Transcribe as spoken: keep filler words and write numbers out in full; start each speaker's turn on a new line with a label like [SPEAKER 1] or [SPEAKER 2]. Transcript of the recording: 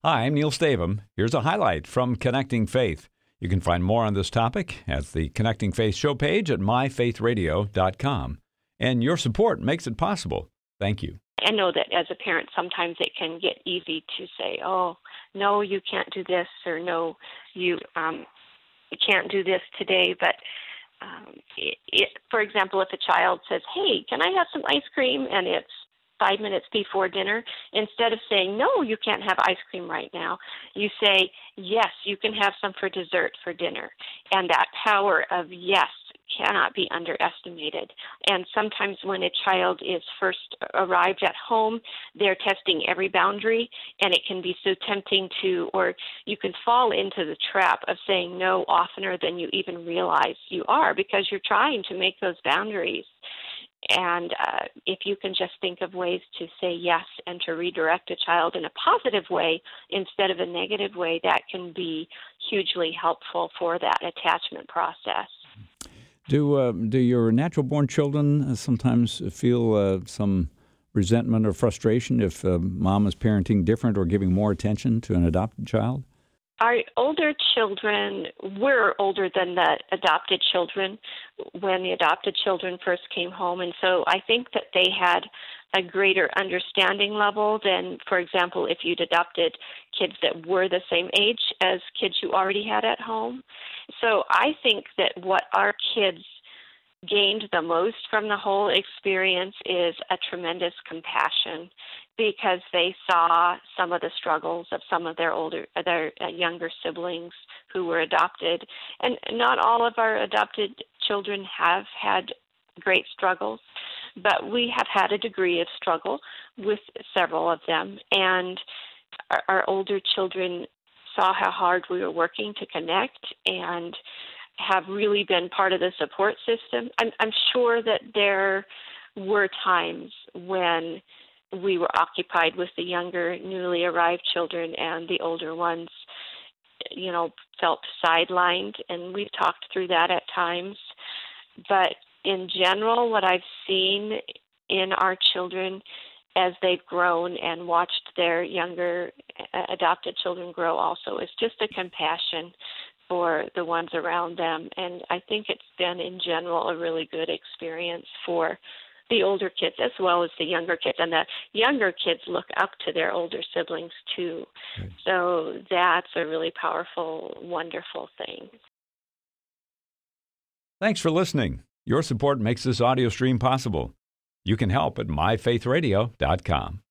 [SPEAKER 1] Hi, I'm Neil Stavum. Here's a highlight from Connecting Faith. You can find more on this topic at the Connecting Faith show page at my faith radio dot com. And your support makes it possible. Thank you.
[SPEAKER 2] I know that as a parent, sometimes it can get easy to say, oh, no, you can't do this, or no, you um, you can't do this today. But, um, it, it, for example, if a child says, hey, can I have some ice cream? And it's five minutes before dinner, instead of saying, no, you can't have ice cream right now, you say, yes, you can have some for dessert for dinner. And that power of yes cannot be underestimated. And sometimes when a child is first arrived at home, they're testing every boundary, and it can be so tempting to, or you can fall into the trap of saying no oftener than you even realize you are, because you're trying to make those boundaries. And uh, if you can just think of ways to say yes and to redirect a child in a positive way instead of a negative way, that can be hugely helpful for that attachment process.
[SPEAKER 1] Do uh, do your natural-born children sometimes feel uh, some resentment or frustration if uh, mom is parenting different or giving more attention to an adopted child?
[SPEAKER 2] Our older children were older than the adopted children when the adopted children first came home, and so I think that they had a greater understanding level than, for example, if you'd adopted kids that were the same age as kids you already had at home. So I think that what our kids gained the most from the whole experience is a tremendous compassion, because they saw some of the struggles of some of their older, their younger siblings who were adopted. And not all of our adopted children have had great struggles, but we have had a degree of struggle with several of them. And our, our older children saw how hard we were working to connect and have really been part of the support system. I'm, I'm sure that there were times when we were occupied with the younger, newly arrived children, and the older ones, you know, felt sidelined, and we've talked through that at times. But in general, what I've seen in our children as they've grown and watched their younger adopted children grow also is just a compassion for the ones around them. And I think it's been, in general, a really good experience for the older kids as well as the younger kids. And the younger kids look up to their older siblings, too. Right. So that's a really powerful, wonderful thing.
[SPEAKER 1] Thanks for listening. Your support makes this audio stream possible. You can help at my faith radio dot com.